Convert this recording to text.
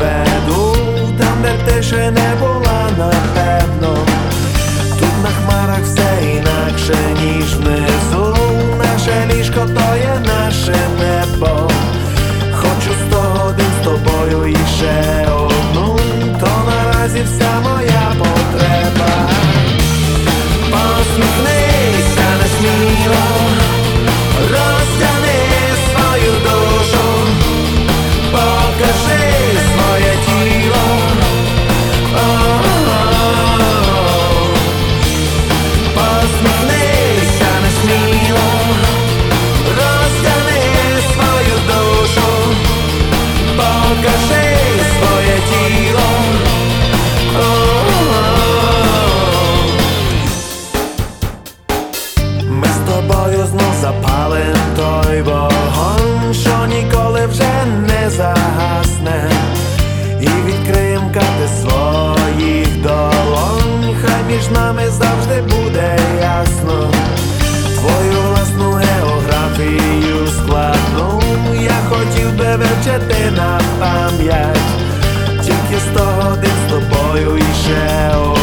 відведу там, де ти ще не була, напевно. Тут на хмарах все інакше, ніж внизу. Наше ліжко то є наше небо. Хочу 100 годин з тобою і ще одну, то наразі вся моя потреба. Посміхнися несміло, розтяни свою душу, покажи своє тіло. Посміхнися несміло, розтяни свою душу, покажи своє тіло. Ми з тобою знов запалим той вогонь, що ніколи вже не загасне, і відкриєм карти своїх долонь. Хай між нами завжди буде ясно. Твою власну географію складну я хотів би вивчити на пам'ять. Тільки 100 годин з тобою і ще